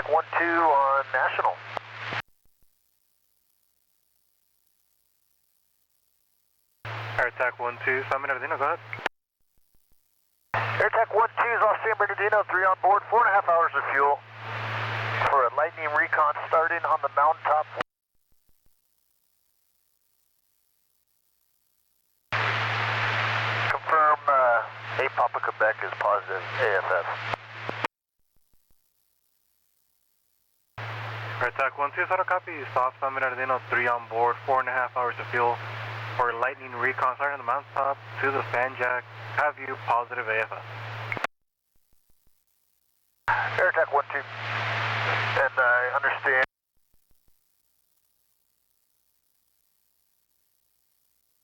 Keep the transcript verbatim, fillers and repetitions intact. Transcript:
one two on National. AirTac one two, San Bernardino, go ahead. AirTac one two is off San Bernardino, three on board, four and a half hours of fuel for a lightning recon starting on the mountaintop. Confirm uh, A Papa Quebec is positive A F F. AirTac one two, auto copy, stop San Bernardino, three on board, four and a half hours of fuel for lightning recon starting on the mountaintop to the fan jack. Have you positive A F F? AirTac one two, and I understand